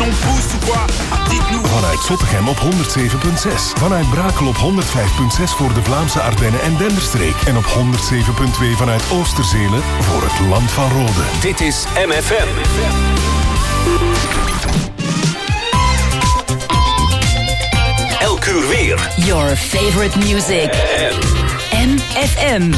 Vanuit Zottegem op 107.6. Vanuit Brakel op 105.6 voor de Vlaamse Ardennen en Denderstreek. En op 107.2 vanuit Oosterzelen voor het Land van Rode. Dit is MFM. Elk uur weer. Your favorite music. MFM.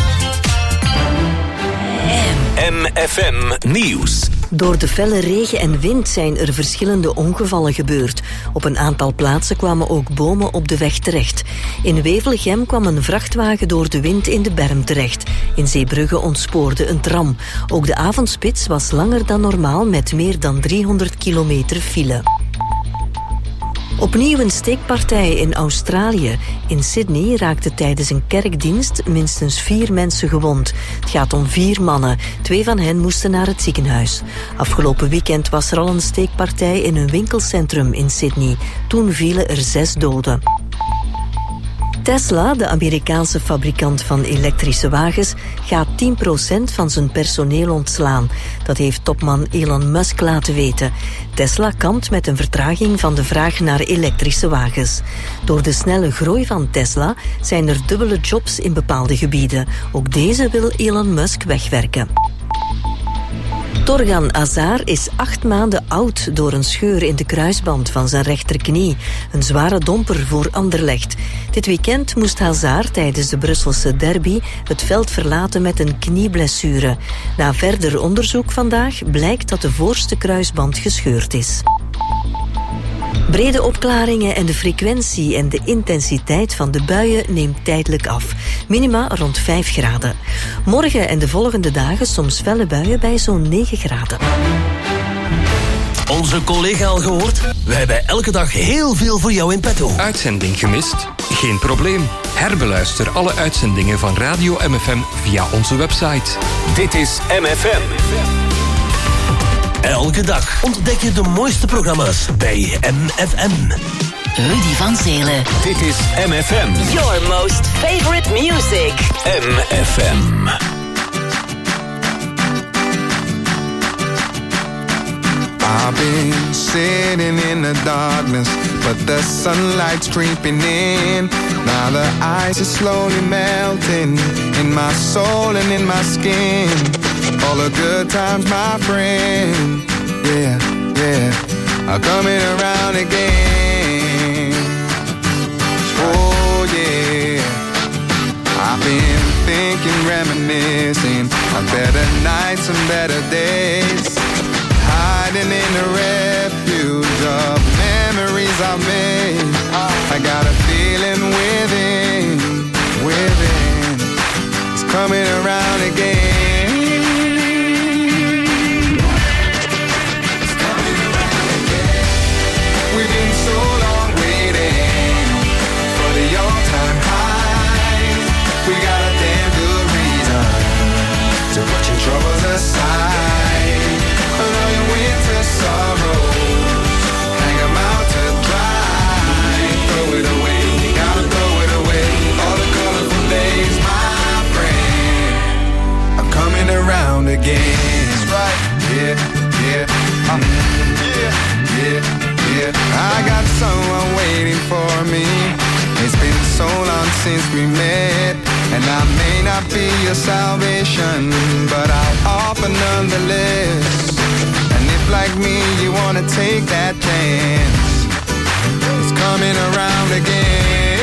MFM Nieuws. Door de felle regen en wind zijn er verschillende ongevallen gebeurd. Op een aantal plaatsen kwamen ook bomen op de weg terecht. In Wevelgem kwam een vrachtwagen door de wind in de berm terecht. In Zeebrugge ontspoorde een tram. Ook de avondspits was langer dan normaal met meer dan 300 kilometer file. Opnieuw een steekpartij in Australië. In Sydney raakten tijdens een kerkdienst minstens 4 mensen gewond. Het gaat om 4 mannen. 2 van hen moesten naar het ziekenhuis. Afgelopen weekend was er al een steekpartij in een winkelcentrum in Sydney. Toen vielen er 6 doden. Tesla, de Amerikaanse fabrikant van elektrische wagens, gaat 10% van zijn personeel ontslaan. Dat heeft topman Elon Musk laten weten. Tesla kampt met een vertraging van de vraag naar elektrische wagens. Door de snelle groei van Tesla zijn er dubbele jobs in bepaalde gebieden. Ook deze wil Elon Musk wegwerken. Torgan Hazard is 8 maanden oud door een scheur in de kruisband van zijn rechterknie. Een zware domper voor Anderlecht. Dit weekend moest Hazard tijdens de Brusselse derby het veld verlaten met een knieblessure. Na verder onderzoek vandaag blijkt dat de voorste kruisband gescheurd is. Brede opklaringen en de frequentie en de intensiteit van de buien neemt tijdelijk af. Minima rond 5 graden. Morgen en de volgende dagen soms felle buien bij zo'n 9 graden. Onze collega al gehoord? We hebben elke dag heel veel voor jou in petto. Uitzending gemist? Geen probleem. Herbeluister alle uitzendingen van Radio MFM via onze website. Dit is MFM. Elke dag ontdek je de mooiste programma's bij MFM. Rudy van Zelen. Dit is MFM. Your most favorite music. MFM. I've been sitting in the darkness, but the sunlight's creeping in. Now the ice is slowly melting in my soul and in my skin. All the good times, my friend, yeah, yeah, are coming around again. Oh yeah, I've been thinking, reminiscing of better nights and better days, hiding in the refuge of memories I've made. I got a feeling within, it's coming around again. So put your troubles aside, and all your winter sorrows, hang them out to dry. Throw it away, you gotta throw it away. All the colorful days, my friend, are coming around again. That's right, yeah, yeah, yeah, yeah. I got someone waiting for me. It's been so long since we met, and I may not be your salvation, but I'll offer nonetheless. And if like me you wanna take that chance, it's coming around again.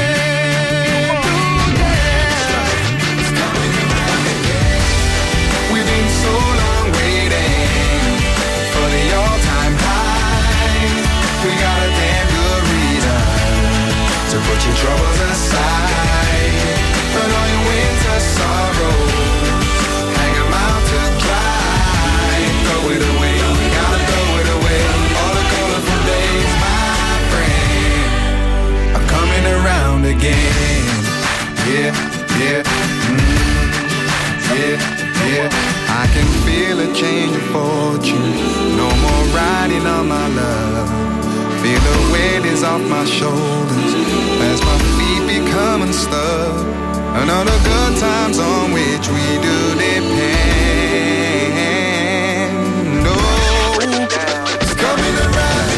It's coming around again. We've been so long waiting for the all-time high. We got a damn good reason to put your troubles aside, and all your winter sorrows, hang them out to dry. Throw it away, you gotta throw it away. All the colorful days, my friend, are coming around again. Yeah, yeah, yeah, yeah. I can feel a change of fortune. No more riding on my love. Feel the weight is off my shoulders as my feet become unstuck. And all the good times on which we do depend. Oh, it's coming around.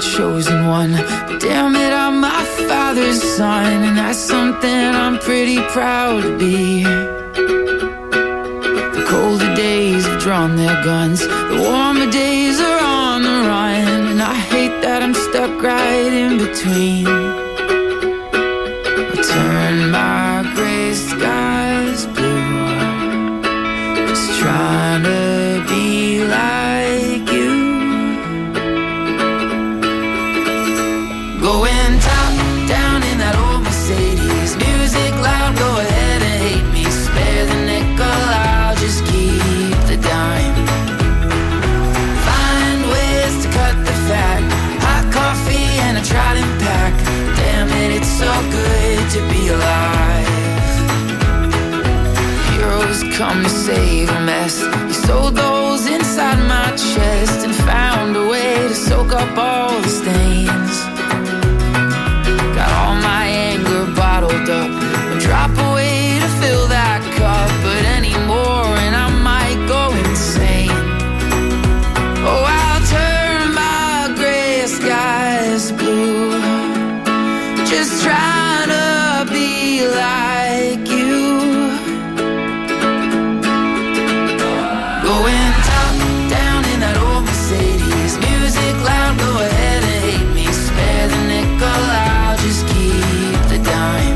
chosen one. But damn it, I'm my father's son, and that's something I'm pretty proud to be. The colder days have drawn their guns, the warmer days are on the run, and I hate that I'm stuck right in between. I turn my gray skies blue, just trying to be like you. Going top down in that old Mercedes, music loud, go ahead and hate me. Spare the nickel, I'll just keep the dime. Find ways to cut the fat, hot coffee and a Trident pack. Damn it, it's so good to be alive. Heroes come to save a mess. You sewed those inside my chest and found a way to soak up all the stains. Got all my anger bottled up, a drop away to fill that cup, but anymore and I might go insane. Oh, I'll turn my gray skies blue, just trying to be like you. Going top down in that old Mercedes, music loud, go ahead and hate me. Spare the nickel, I'll just keep the dime.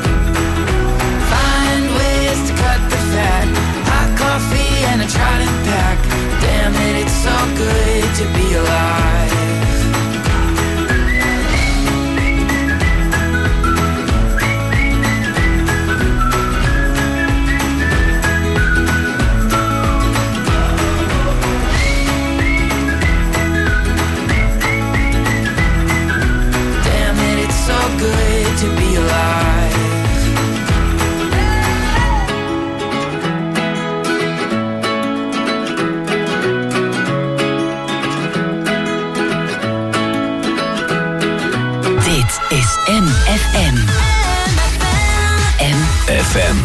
Find ways to cut the fat, hot coffee and a Trident pack. Damn it, it's so good to be alive. Good to be alive. Dit is MFM. FM.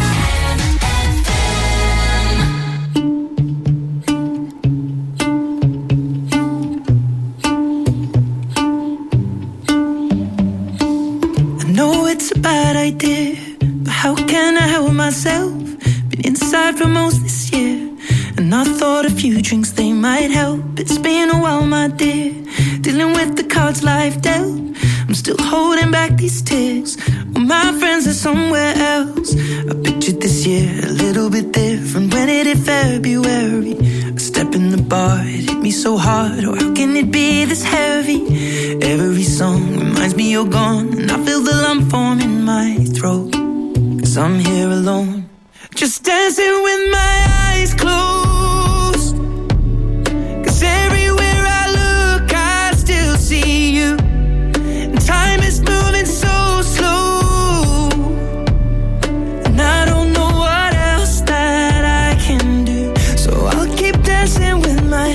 Idea, but how can I help myself? Been inside for most this year, and I thought a few drinks they might help. It's been a while, my dear, dealing with the cards life dealt. I'm still holding back these tears, well, my friends are somewhere else. I pictured this year a little bit different when it hit February. A step in the bar, it hit me so hard. Oh, how can it be this heavy? Every song reminds me you're gone, and I feel the lump form in my throat. 'Cause I'm here alone, just dancing with my eyes closed. 'Cause everywhere I look, I still see you. And time is moving so slow, and I don't know what else that I can do. So I'll keep dancing with my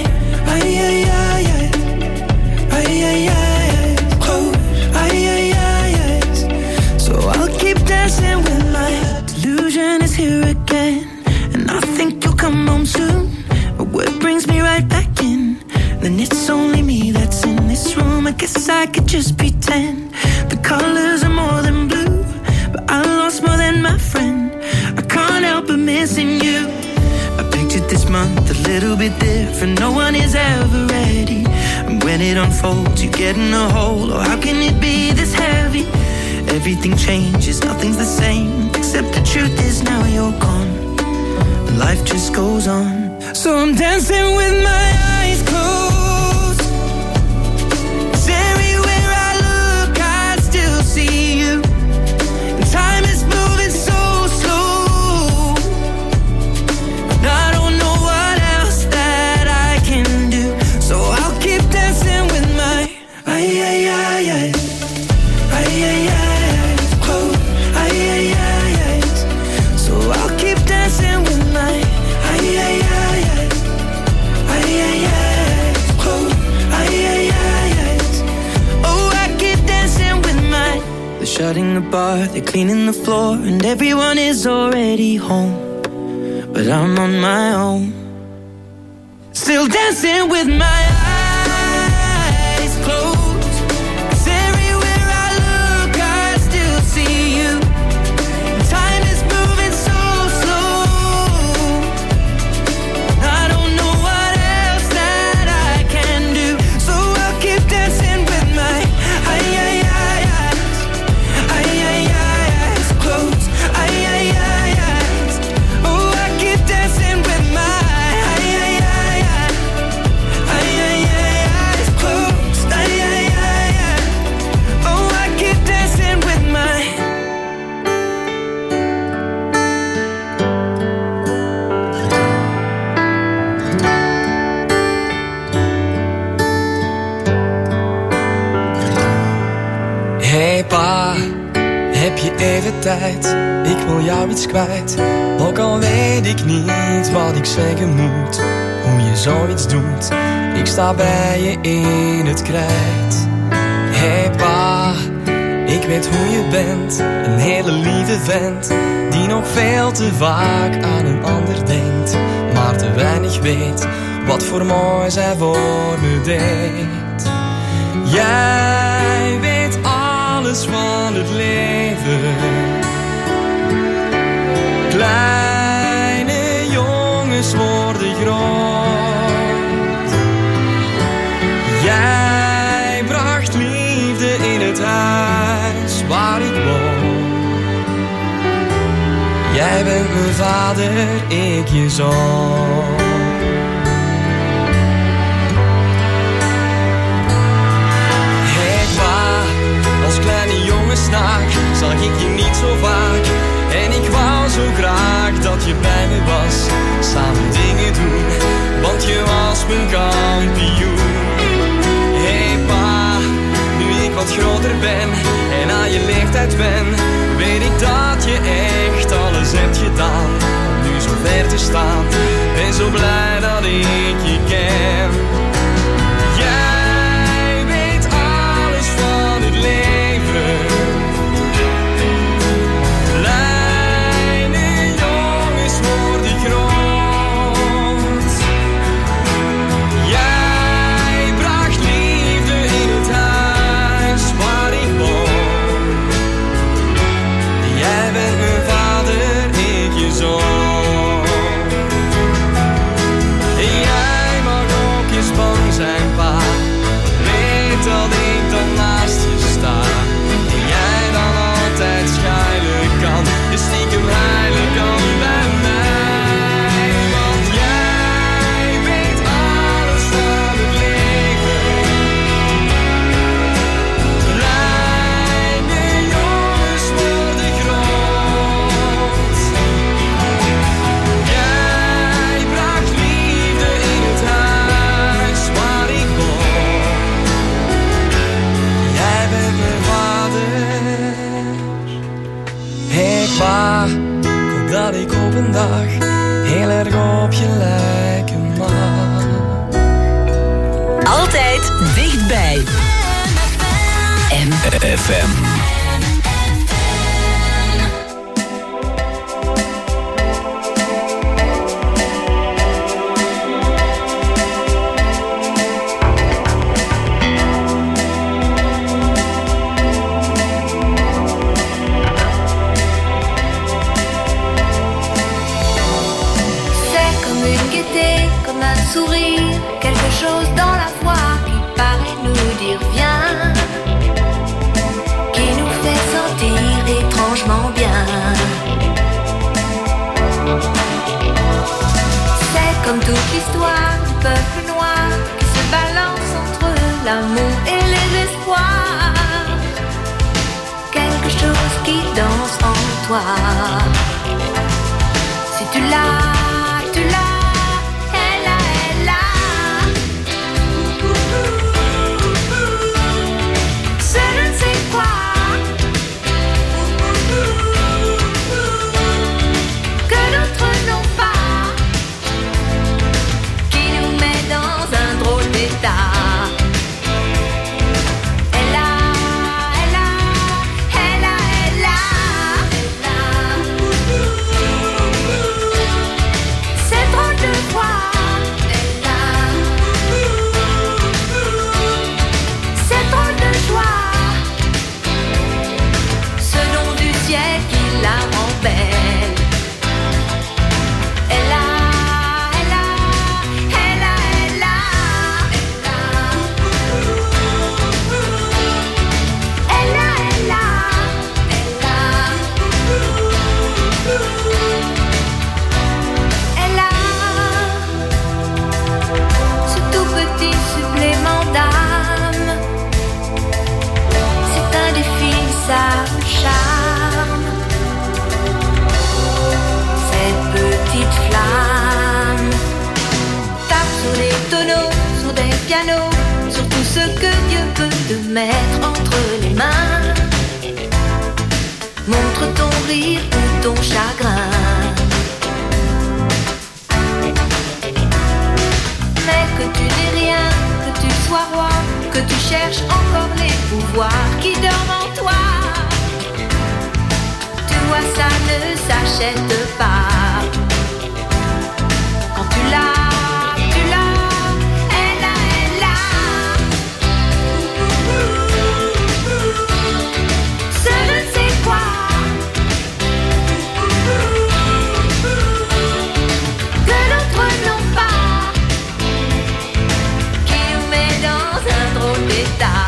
dancing with my delusion is here again, and I think you'll come home soon. But what brings me right back in? Then it's only me that's in this room. I guess I could just pretend the colors are more than blue, but I lost more than my friend. I can't help but missing you. I pictured this month a little bit different. No one is ever ready, and when it unfolds, you get in a hole. Oh, how can it be this heavy? Everything changes, nothing's the same, except the truth is now you're gone, and life just goes on. So I'm dancing with my eyes closed, 'cause everywhere I look, I still see you. And time is moving so slow, and I don't know what else that I can do. So I'll keep dancing with my so I'll keep dancing with my oh, I keep dancing with my. They're shutting the bar, they're cleaning the floor, and everyone is already home, but I'm on my own, still dancing with my eyes closed. my eyes. Eyes closed. Eyes. Oh, I keep dancing with my eyes closed. Oh, I keep dancing with my. Hey pa, heb je even tijd? Ik wil jou iets kwijt. Ook al weet ik niet wat ik zeggen moet. Hoe je zoiets doet. Ik sta bij je in het krijt. Hey pa, ik weet hoe je bent. Een hele lieve vent. Die nog veel te vaak aan een ander denkt. Maar te weinig weet wat voor mooi zij voor me deed. Jij weet alles van het leven. Kleine jongens worden groot. Jij bracht liefde in het huis waar ik woon. Jij bent mijn vader, ik je zoon. Als kleine jongenssnaak zag ik je niet zo vaak. En ik wou zo graag dat je bij me was. Samen dingen doen, want je was mijn kampioen. Hey pa, nu ik wat groter ben en aan je leeftijd ben, weet ik dat je echt alles hebt gedaan om nu zo ver te staan. En zo blij dat ik je ken. Jij weet alles van het leven. Kleine jongens worden groot. Jij bracht liefde in het huis waar ik woon. Jij bent mijn vader, ik je zoon. Jij mag ook eens bang zijn, pa. Weet dat ik dan naast je sta. En jij dan altijd schuilen kan. Je stiekem heilig kan bij mij. Want jij weet alles van het leven. Kleine jongens worden groot. Jij bracht liefde in het huis waar ik woon. Jij bent mijn vader. Hey pa, ik hoop dat ik op een dag heel erg op je lijken mag. Altijd dichtbij. FM. C'est comme une gaieté, comme un sourire, quelque chose dans la voix qui paraît nous dire viens, qui nous fait sentir étrangement bien. C'est comme toute l'histoire du peuple noir qui se balance entre l'amour et les espoirs. Quelque chose qui danse en toi. Si tu l'as, tu l'as, elle a, elle a. C'est je ne sais quoi que d'autres n'ont pas, qui nous met dans un drôle d'état. Elle a, elle a, elle a, elle a, elle a. mettre entre les mains. Montre ton rire ou ton chagrin. Mais que tu n'es rien, que tu sois roi, que tu cherches encore les pouvoirs qui dorment en toi. Tu vois, ça ne s'achète pas. Quand tu l'as, elle a. Ce je ne sais quoi que d'autres n'ont pas, qui nous met dans un drôle d'état.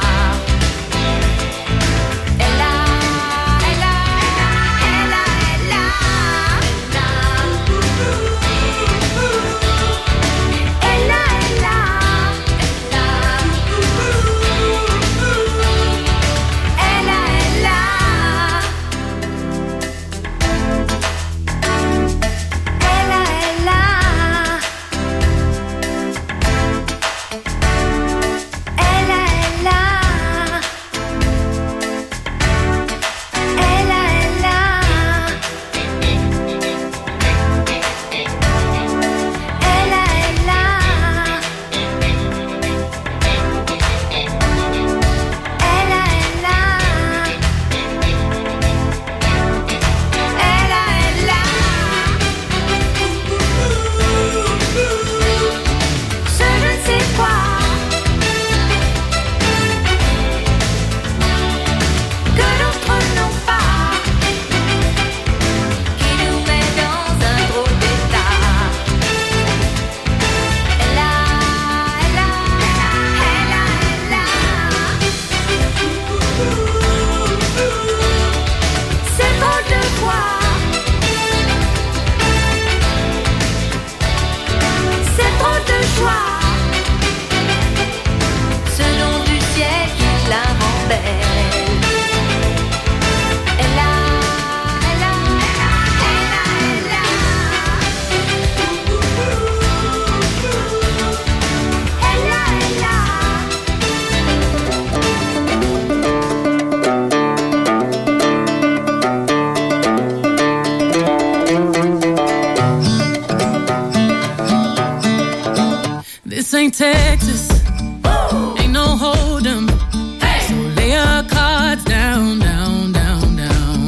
Texas, ain't no hold'em. Hey. So lay your cards down, down, down,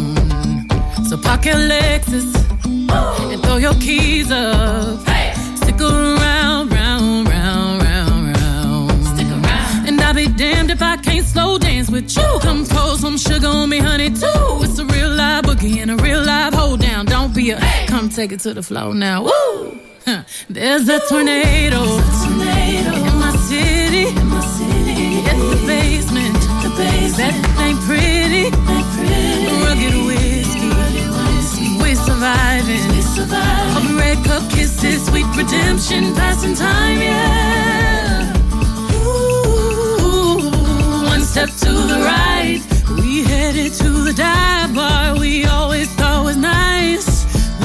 down. So park your Lexus and throw your keys up. Hey. Stick around, round, round, round, round. Stick around. And I'll be damned if I can't slow dance with you. Come pour some sugar on me, honey, too. It's a real live boogie and a real live hold down. Don't be a come take it to the floor now. Woo! There's a tornado in my city. It's the basement. That ain't pretty. Rugged whiskey. We're surviving. All the red cup kisses, sweet redemption, passing time, yeah. Ooh, one step to the right, we headed to the dive bar we always thought was nice.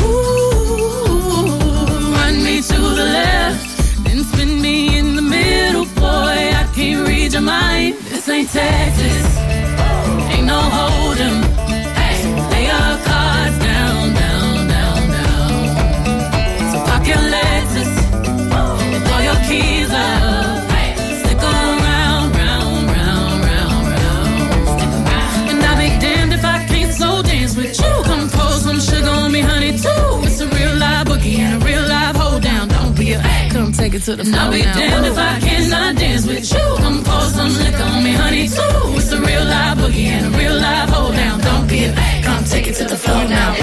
To the left, then spin me in the middle, boy, I can't read your mind. This ain't Texas, ain't no hold'em. Hey. So lay your cards down, down, down, down. So park your Lexus and throw your keys up. Hey. Stick around, round, round, round, round. Stick around. And I'll be damned if I can't slow dance with you. Come pour some sugar on me, honey, too. It's a real live boogie and a real live hold down. Come take it to the floor. I'll be damned if I cannot dance with you. Come pour some liquor on me, honey, too. It's a real live boogie and a real live hold down. Don't be a come take it to the floor now.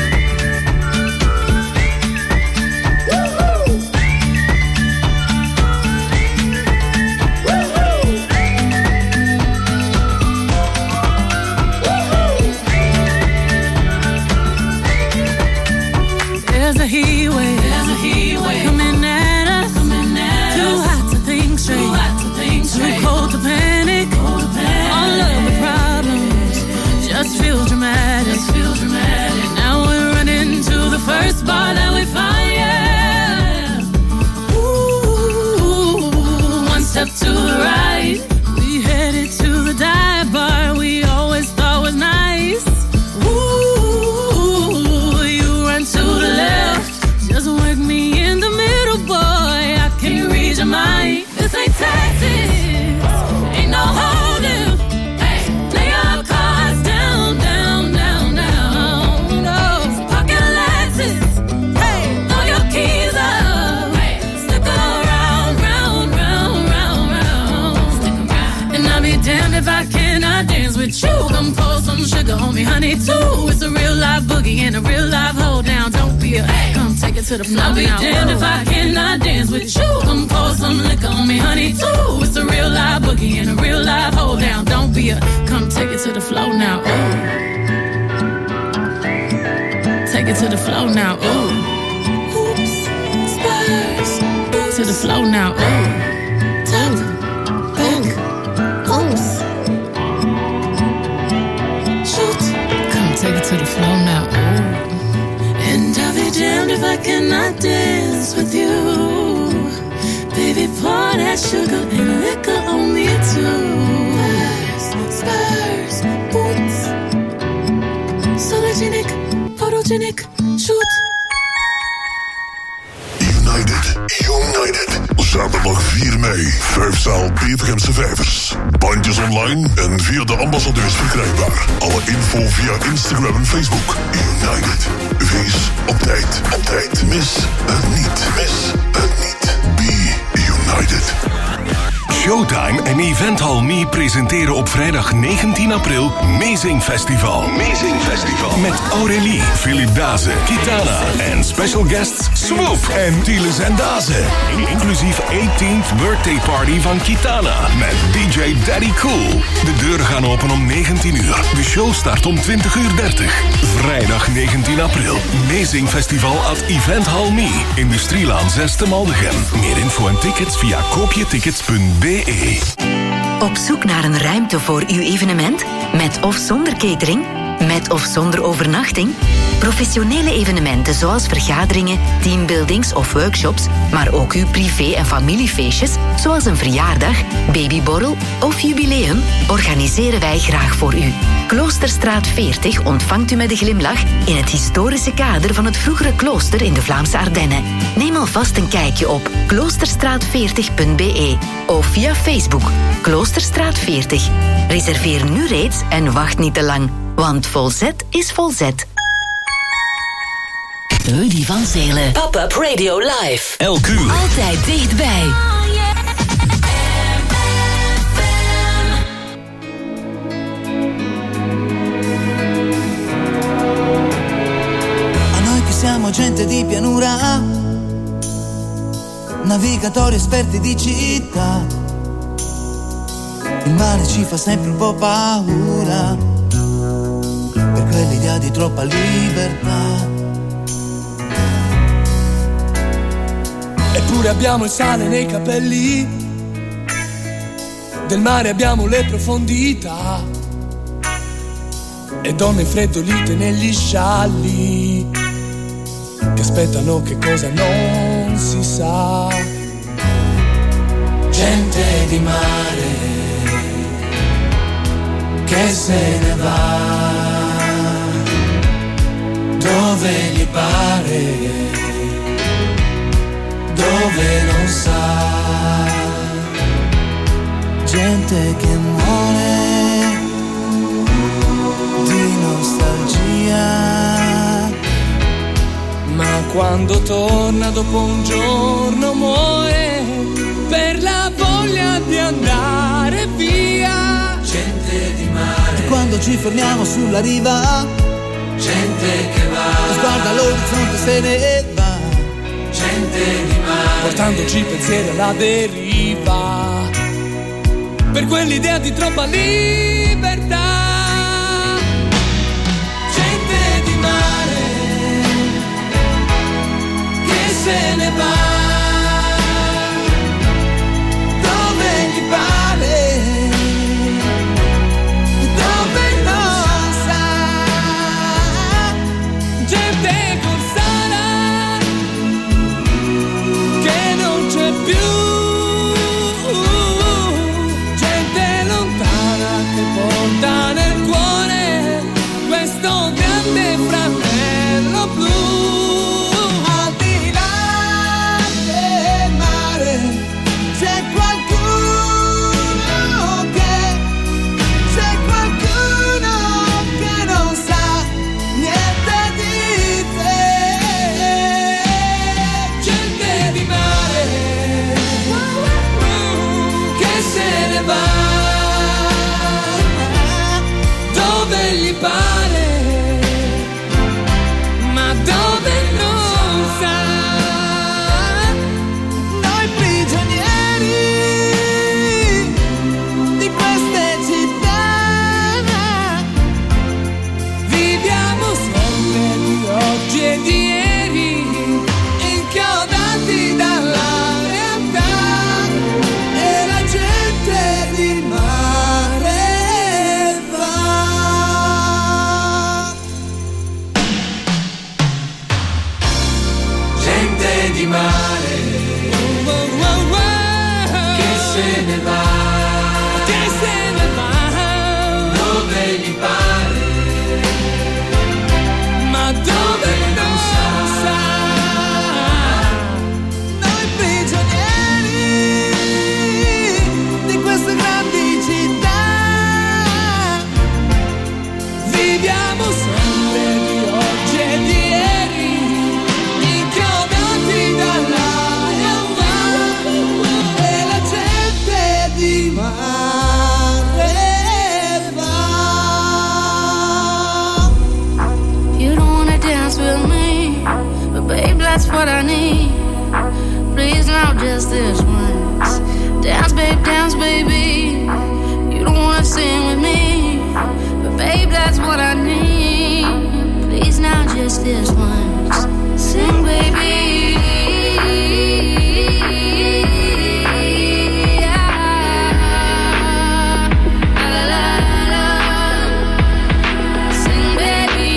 There's a heat wave coming at us. Too hot to think straight, too cold to panic. All love live boogie and a real live hold down. Don't be a come take it to the floor. I'll be damned if I cannot dance with you. Come pour some liquor on me, honey, too. It's a real live boogie and a real live hold down. Don't be a come take it to the floor now. Ooh. Take it to the floor now. Ooh. Oops, Spurs. To the floor now. Ooh. Oops. Shoot. Come take it to the floor now. Ooh. And I'll be damned if I cannot dance with you. Baby, pour that sugar and liquor on me too. Spurs, boots. Sologenic, photogenic, shoot. United. Zaterdag 4 mei. 5-zaal Petergemse Vijvers. Bandjes online en via de ambassadeurs verkrijgbaar. Alle info via Instagram en Facebook. United. Wees op tijd. Op tijd. Mis het niet. Mis het niet. Be United. Showtime en Eventhal Me presenteren op vrijdag 19 april Amazing Festival. Amazing Festival. Met Aurélie, Philip Dazen, Kitana en special guests Swoop en Tieles en Dazen. Inclusief 18th birthday party van Kitana met DJ Daddy Cool. De deuren gaan open om 19 uur. De show start om 20:30. Vrijdag 19 april. Amazing Festival at Eventhal Me. Industrielaan 6 te Maldegem. Meer info en tickets via koopjetickets.be. Op zoek naar een ruimte voor uw evenement? Met of zonder catering? Met of zonder overnachting? Professionele evenementen zoals vergaderingen, teambuildings of workshops, maar ook uw privé- en familiefeestjes, zoals een verjaardag, babyborrel of jubileum, organiseren wij graag voor u. Kloosterstraat 40 ontvangt u met een glimlach in het historische kader van het vroegere klooster in de Vlaamse Ardennen. Neem alvast een kijkje op kloosterstraat40.be of via Facebook Kloosterstraat 40. Reserveer nu reeds en wacht niet te lang, want volzet is volzet. Rudy van Zelen. Pop-up Radio Live. Elk uur. Altijd dichtbij. A noi che siamo gente di pianura, navigatori esperti di città, il mare ci fa sempre un po' paura, per quell'idea di troppa libertà. Eppure abbiamo il sale nei capelli, del mare abbiamo le profondità, e donne freddolite negli scialli, che aspettano che cosa non si sa. Gente di mare che se ne va dove gli pare, dove non sa. Gente che muore di nostalgia, ma quando torna dopo un giorno muore per la voglia di andare via. Gente di mare. E quando ci fermiamo sulla riva, gente che va, sguarda l'orizzonte se ne va. Gente di mare, portandoci pensieri alla deriva, per quell'idea di troppa libertà. Gente di mare che se ne va dove gli pare, dove non sa. Gente corsara che non c'è più, gente lontana che porta nel cuore questo grande fratello blu. Al di là del mare c'è qualcuno che non sa niente di te. Gente di mare Che se ne va dove gli pare, ti pare, ma dove non sa, noi prigionieri di queste grandi città, viviamo sempre di oggi e di ieri, inchiodati dall'aria e la gente di mare va. You don't wanna dance with me, but babe, that's what I need. Please now, just this once. Dance, baby. You don't wanna sing with me, but babe, that's what I need. Please now, just this once. Sing, baby. Sing, baby.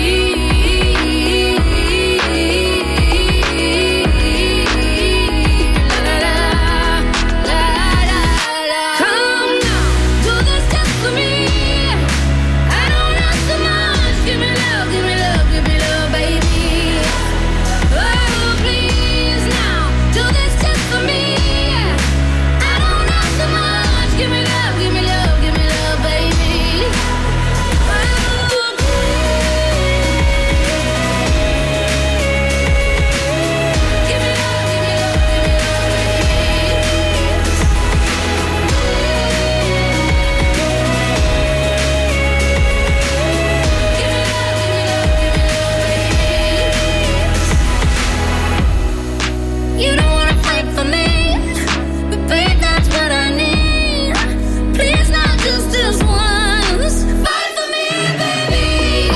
Come now, do this just for me. I don't ask so much. Give me love, baby. Oh, please now, do this just for me. I don't ask so much. Give me love, baby. You don't wanna fight for me, but babe, that's what I need. Please not just this once. Fight for me, baby.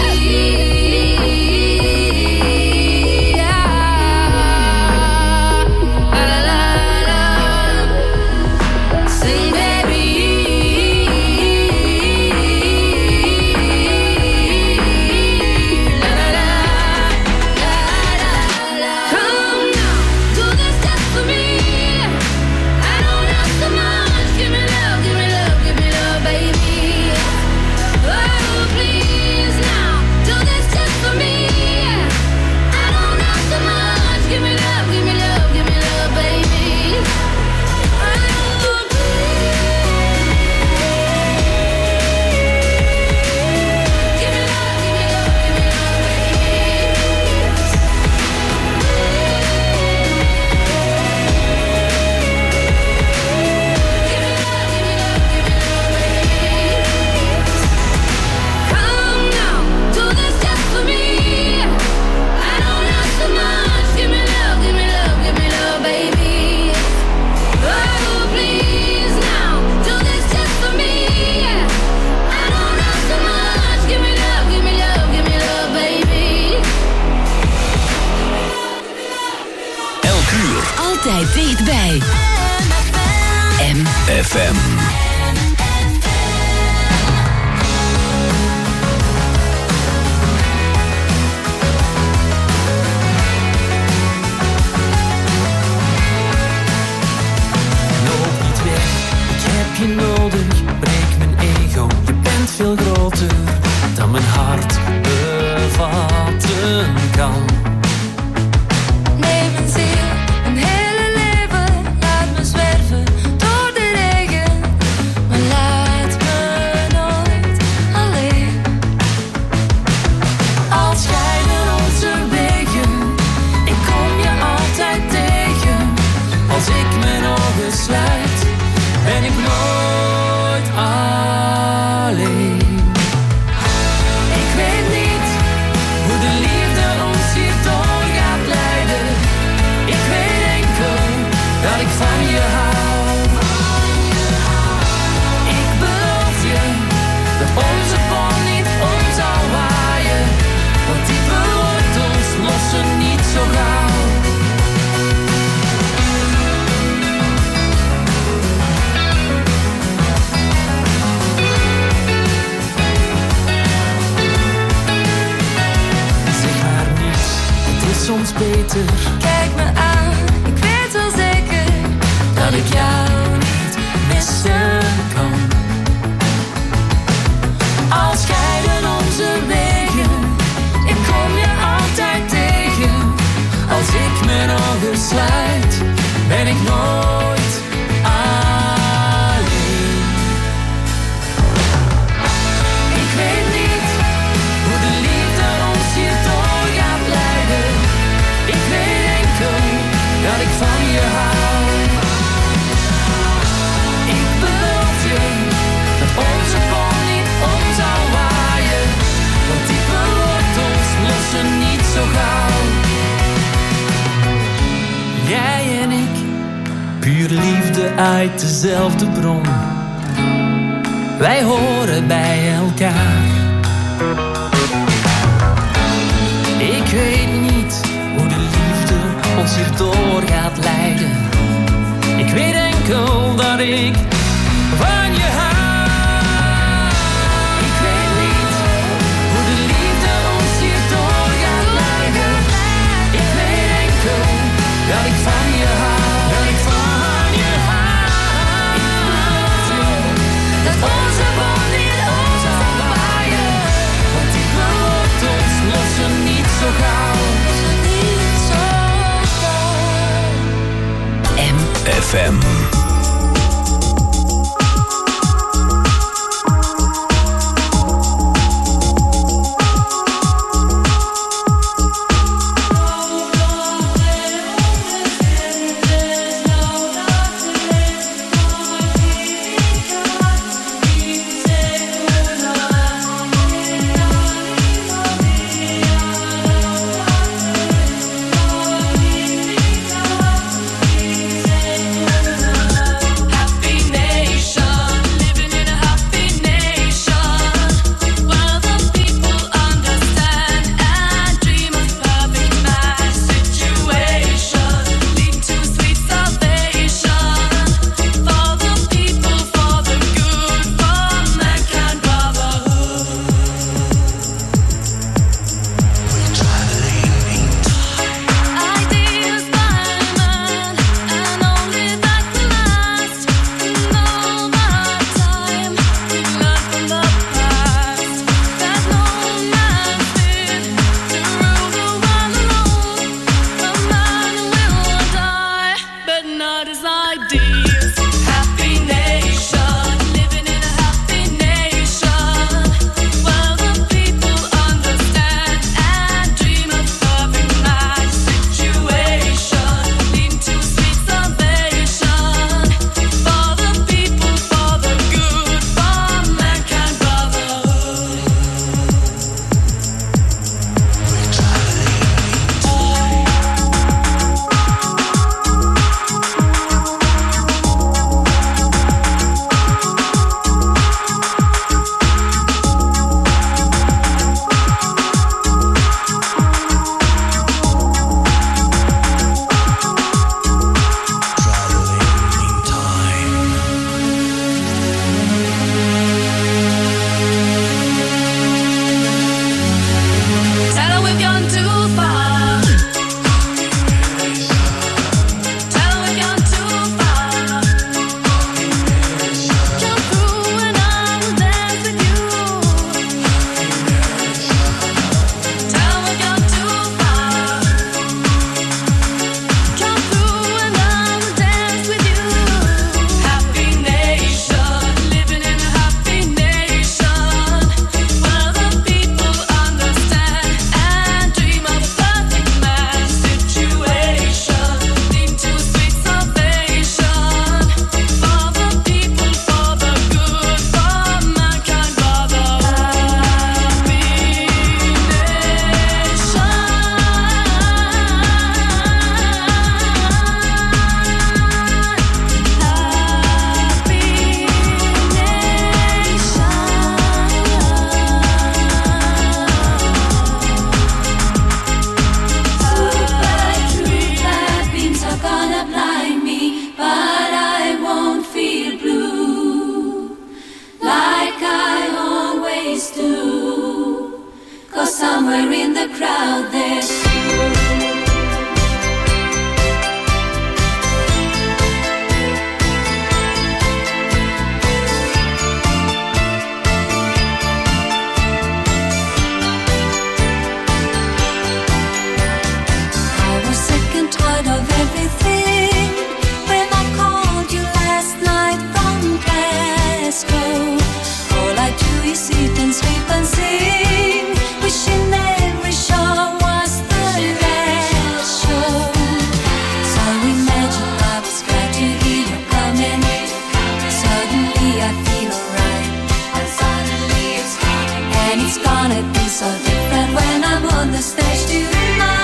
Sing, baby. Come now, do this just for me. I don't ask so much. Give me love, baby. Oh, please now, do this just for me. I don't ask so much. Give me love, baby. Come now, do this just for me. I don't ask so much. Give me love, baby. Oh, please now, do this just for me. I don't ask so much. Give me love, baby. Elk uur. Altijd dichtbij. FM. Loop niet weg, ik heb je nodig. Breek mijn ego, je bent veel groter dan mijn hart bevatten kan. Neem een ziel, een hele leven, laat me zwerven door de regen, maar laat me nooit alleen. Al scheiden onze wegen, ik kom je altijd tegen. Als ik mijn ogen sluit, ben ik nooit alleen. Ik weet niet hoe de liefde ons hierdoor gaat leiden. Ik weet enkel dat ik van je hou. Ik beloof je dat onze bom niet om zal waaien, want diepe wortels lossen niet zo gauw. Zeg maar niets, het is soms beter. Kijk me aan, ik weet wel zeker dat ik jou niet missen kan. Al scheiden uit dezelfde bron. Wij horen bij elkaar. Ik weet niet hoe de liefde ons hierdoor gaat leiden. Ik weet enkel dat ik van je hou. Ik weet niet hoe de liefde ons hierdoor gaat leiden. Ik weet enkel dat ik van je hou. Dat ik van je hou. Ik beloof je dat onze band niet ons zal waaien. Want die belooft ons lossen niet zo gauw. MFM.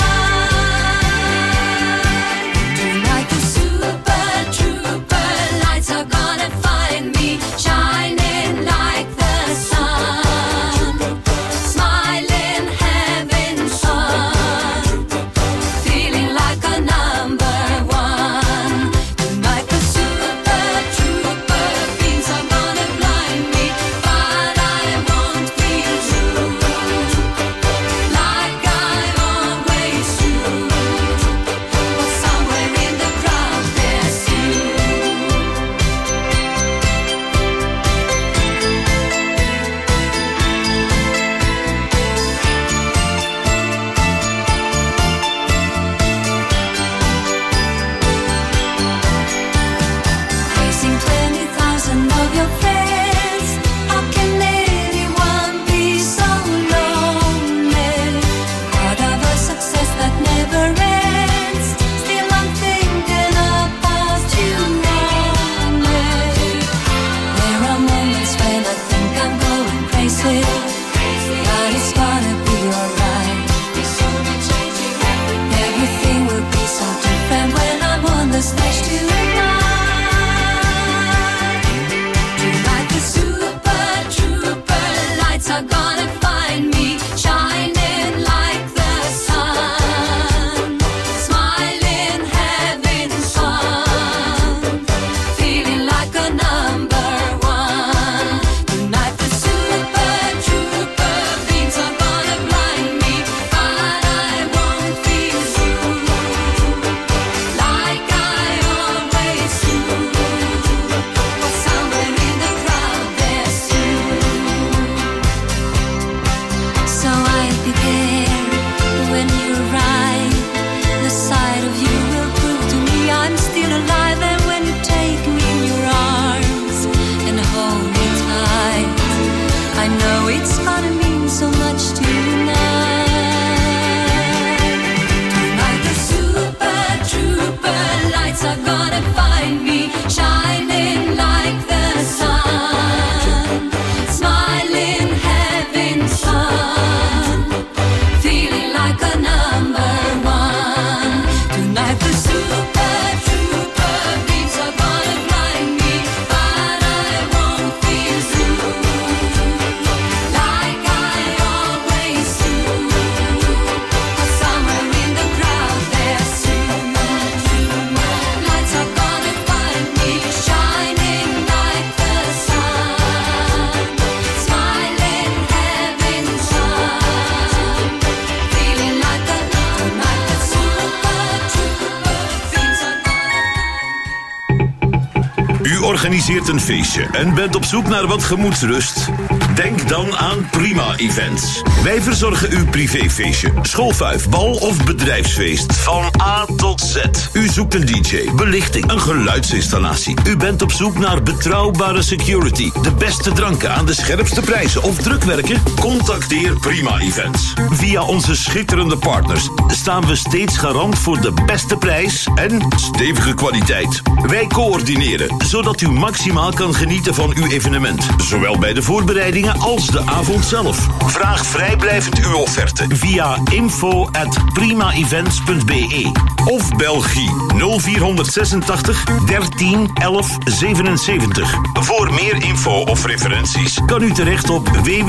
Tonight the super trooper but it's gonna be alright. Everything will be so different when I'm on the stage tonight. Tonight the super trooper lights are gonna find me shining like the sun, smiling, having fun, feeling like a number one. Tonight the super trooper beams are gonna blind me, but I won't feel through like I always do. But somewhere in the crowd there's you. So I'll be there when you arrive. The sight of you will prove to me I'm still alive. And when you take me in your arms and hold me tight, I know it's gonna mean so much tonight. Tonight the super trooper lights are gonna find me shining like the sun, smiling, having fun, feeling like a number one. Tonight the super trooper beams are gonna blind me, but I won't feel through like I always do. But somewhere in the crowd there's you. Lights are gonna find me shining like the sun, smiling, having fun, feeling like a tonight the super trooper beams are U organiseert een feestje en bent op zoek naar wat gemoedsrust? Denk dan aan Prima Events. Wij verzorgen uw privéfeestje, schoolfuif, bal of bedrijfsfeest. Van A tot Z. U zoekt een DJ, belichting, een geluidsinstallatie. U bent op zoek naar betrouwbare security, de beste dranken aan de scherpste prijzen of drukwerken? Contacteer Prima Events. Via onze schitterende partners staan we steeds garant voor de beste prijs en stevige kwaliteit. Wij coördineren, zodat u maximaal kan genieten van uw evenement. Zowel bij de voorbereidingen als de avond zelf. Vraag vrijblijvend uw offerte via info@primaevents.be of België 0486 13 11 77. Voor meer info of referenties kan u terecht op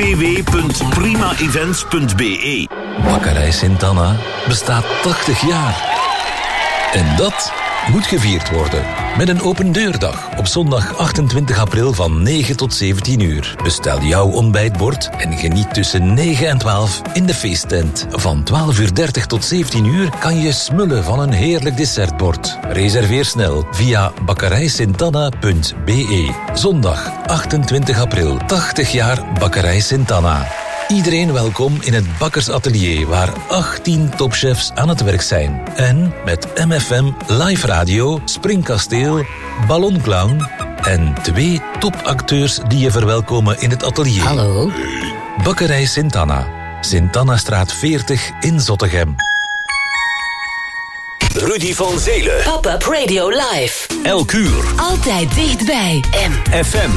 www.primaevents.be. Bakkerij Sint-Anna bestaat 80 jaar. En dat moet gevierd worden. Met een open deurdag op zondag 28 april van 9 tot 17 uur. Bestel jouw ontbijtbord en geniet tussen 9 en 12 in de feesttent. Van 12:30 tot 17 uur kan je smullen van een heerlijk dessertbord. Reserveer snel via bakkerijsintana.be. Zondag 28 april, 80 jaar Bakkerij Sint-Anna. Iedereen welkom in het bakkersatelier waar 18 topchefs aan het werk zijn. En met MFM Live Radio, Springkasteel, Ballonclown en 2 topacteurs die je verwelkomen in het atelier. Hallo. Bakkerij Sint-Anna. Sint-Annastraat 40 in Zottegem. Rudy van Zelen. Pop-up Radio Live. Elk uur. Altijd dichtbij. FM.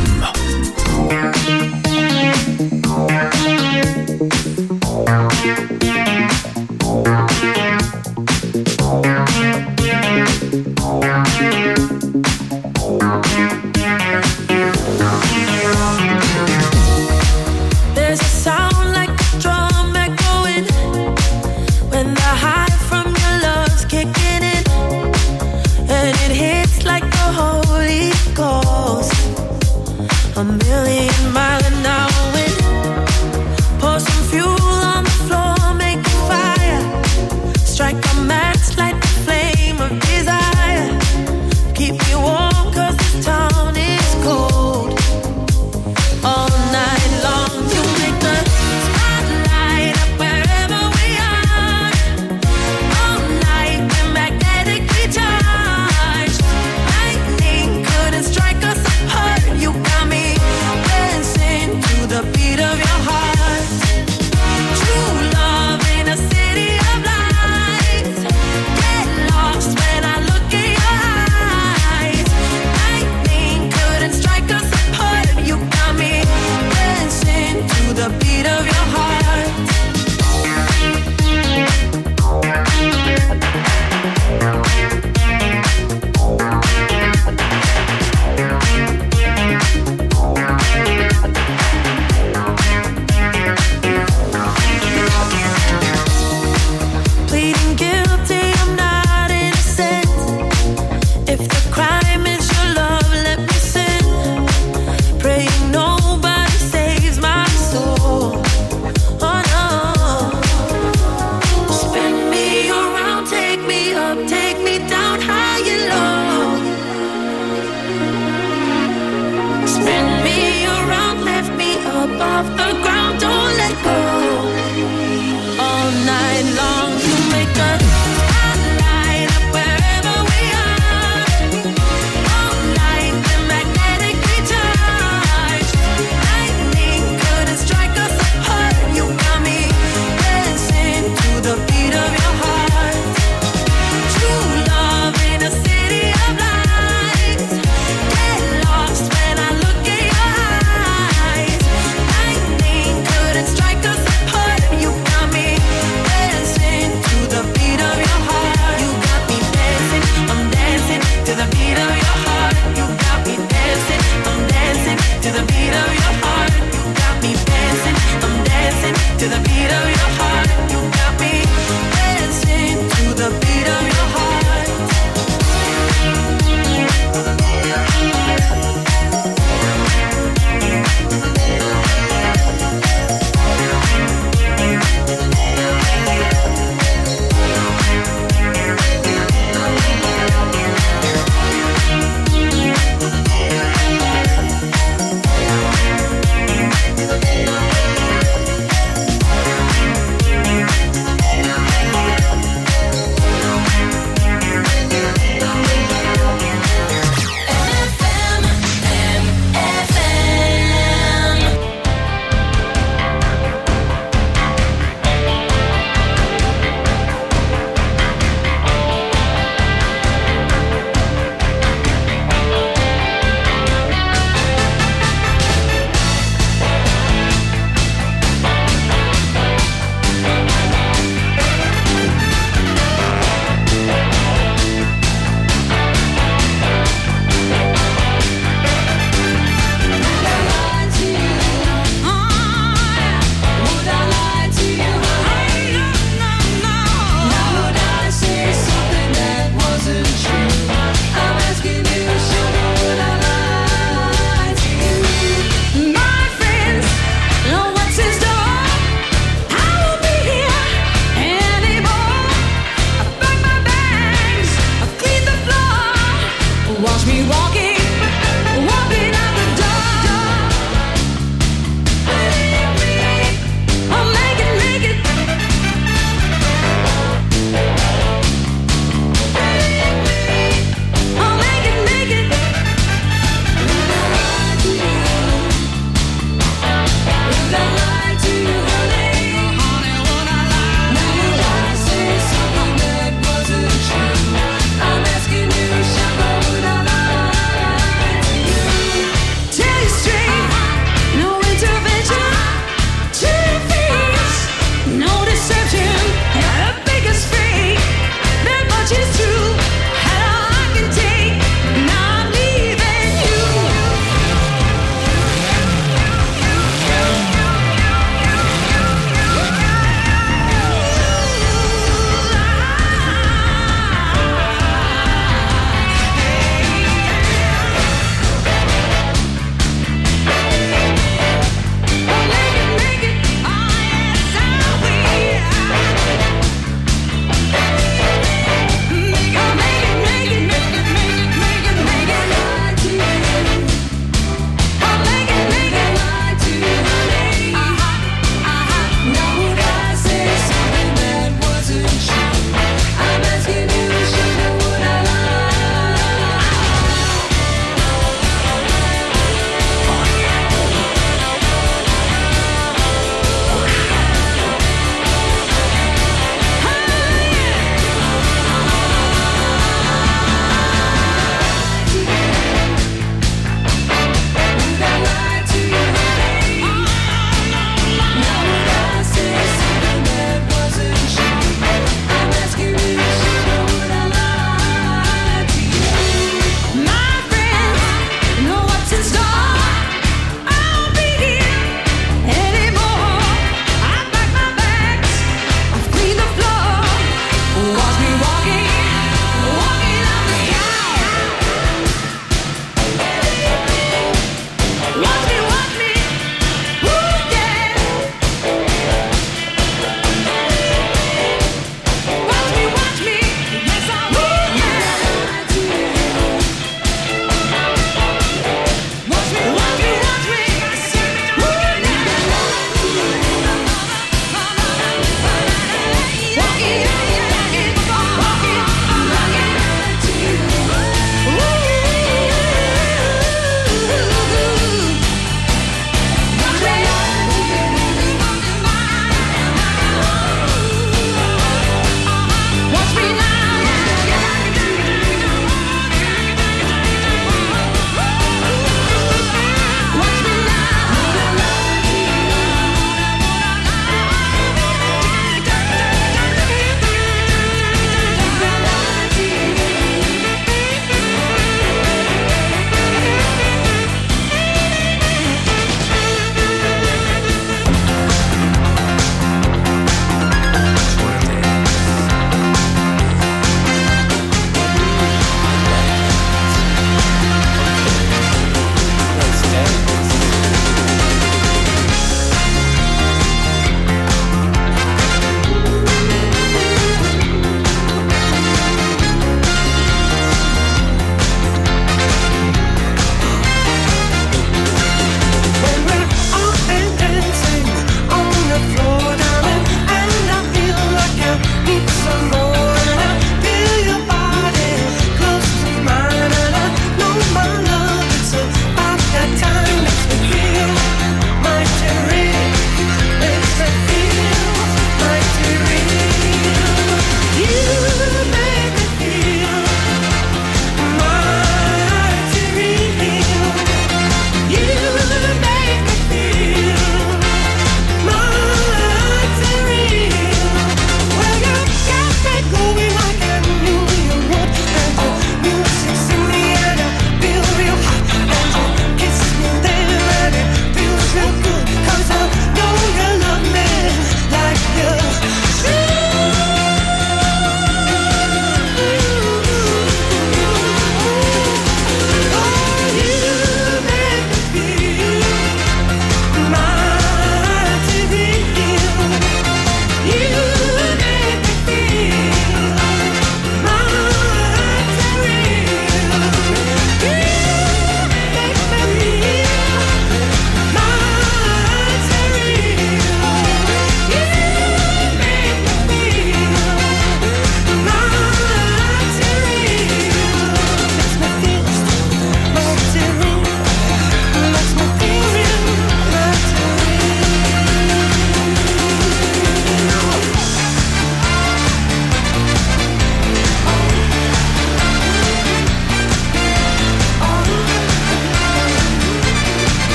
There's a sound like a drum echoing when the high from your love's kicking in, and it hits like the Holy Ghost. A million mile an hour wind. Pour some fuel on the floor, make a fire. Strike a match, light the flame of desire. Keep me warm 'cause this town is cold. All night long you make the spotlight up wherever we are. All night we're magnetically charged. Lightning couldn't strike us apart. You got me dancing to the beat of your heart. True love in a city of lights. Get lost when I look in your eyes. Lightning couldn't strike us apart. You got me dancing to the beat of your heart. beat of your heart. You got me dancing to the beat of your heart.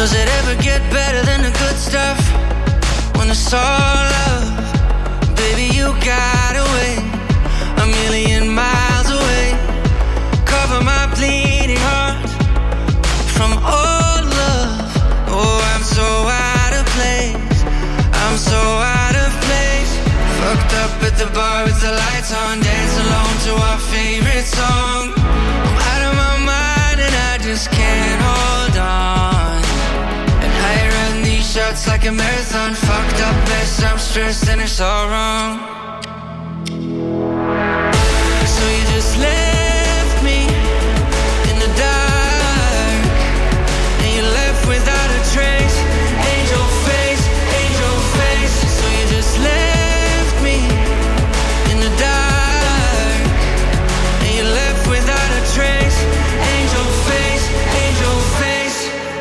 Does it ever get better than the good stuff? When it's all love, baby, you got away 1,000,000 miles away. Cover my bleeding heart from old love. Oh, I'm so out of place. I'm so out of place. Fucked up at the bar with the lights on, dance alone to our favorite song. I'm out of my mind and I just can't hold on. And I run these shots like a marathon. Fucked up mess, I'm stressed and it's all wrong. So you just left me in the dark, and you left without a trace. Angel face, angel face. So you just left me in the dark, and you left without a trace. Angel face, angel face.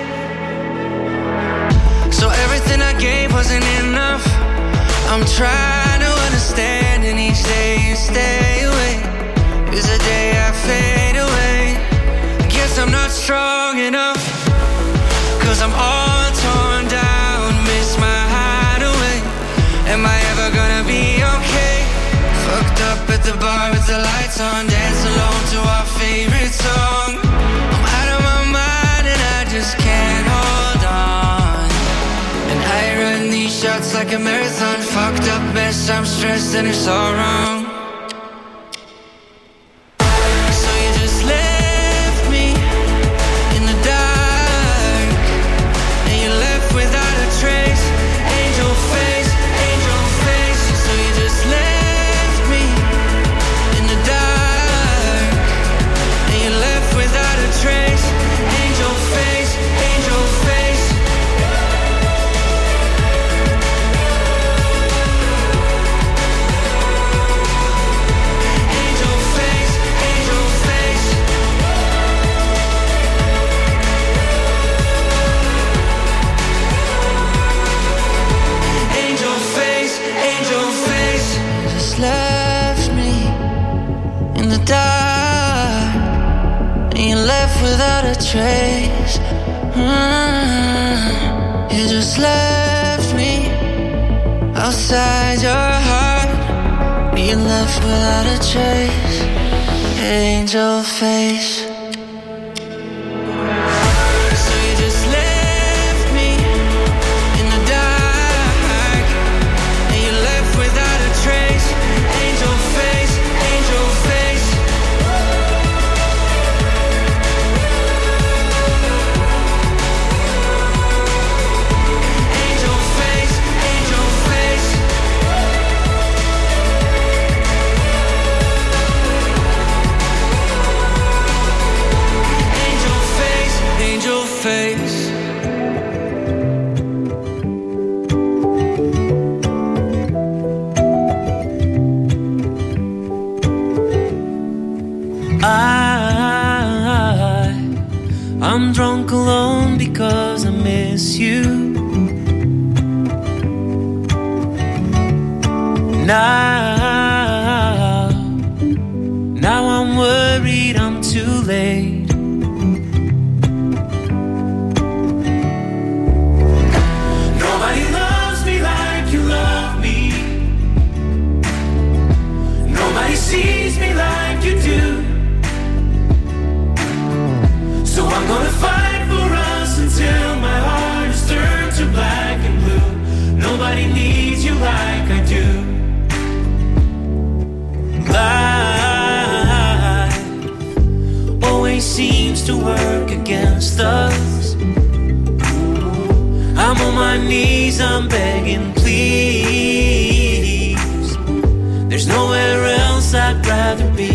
So everything I gave wasn't enough. I'm trying to understand, and each day you stay away is a day I fade away. Guess I'm not strong enough, 'cause I'm all torn down, miss my hideaway. Am I ever gonna be okay? Fucked up at the bar with the lights on, dance alone to our favorite song. I'm out of my mind and I just can't hold on. And I run these shots like a marathon. Fucked up mess, I'm stressed and it's all wrong. So you just left me in the dark, and you left without a trace. Angel face, angel face. So you just left me in the dark, and you left without a trace. Angel face, angel face. Angel face, angel face. Angel face, angel face. Just left me in the dark, and you left without a trace. You just left me outside your heart. You left without a trace. Angel face. So you just left me in the dark, and you left without a trace. Angel face, angel face. Angel face, angel face. Angel face, angel face. I'm drunk alone because I miss you. Now I'm worried I'm too late. Nobody loves me like you love me. Nobody sees me like you do. So I'm gonna fight for us until my heart is turned to black and blue. Nobody needs you like I do. Life always seems to work against us. I'm on my knees, I'm begging, please. There's nowhere else I'd rather be.